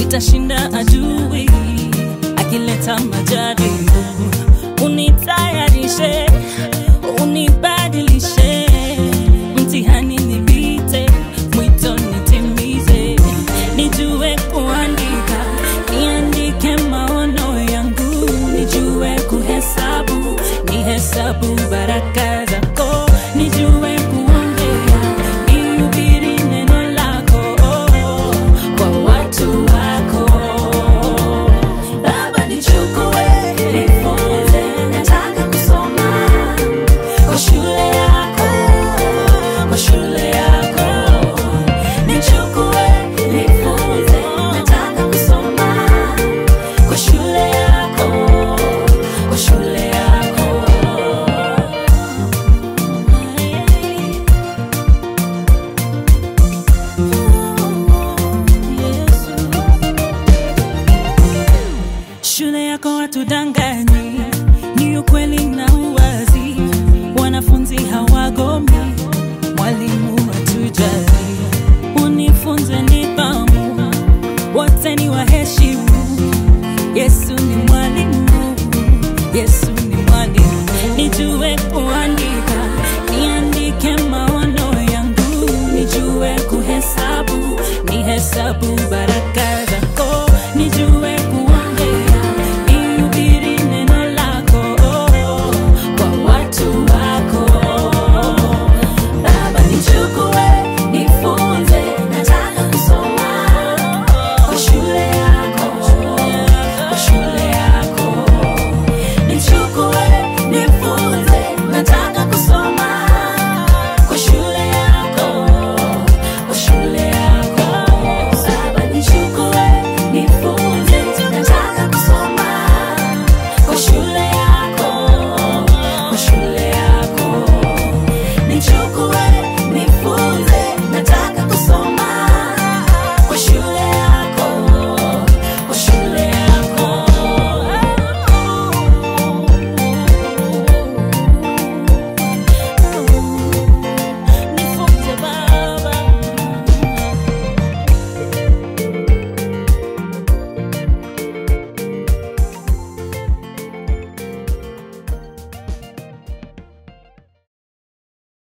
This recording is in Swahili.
nitashinda adui akileta majaribu. Unitayarishe, unibadilishe, mtihani nipite, mwito nitimize. Nijue kuandika, niandike maono yangu. Nijue kuhesabu, nihesabu baraka zako. Nijue kuongea, nihubiri neno lako kwa watu wako. Baba nichukue, nifunze, nataka kusoma kwa shule yako, kwa shule yako. Nichukue, nifunze, nataka kusoma kwa shule yako, kwa shule yako. Shule yako hatudanganyi, ni ukweli na uwazi. Wanafunzi hawagomi, mwalimu hatujali. Unifunze nidhamu, wote ni waheshimu. Yesu ni mwalimu, Yesu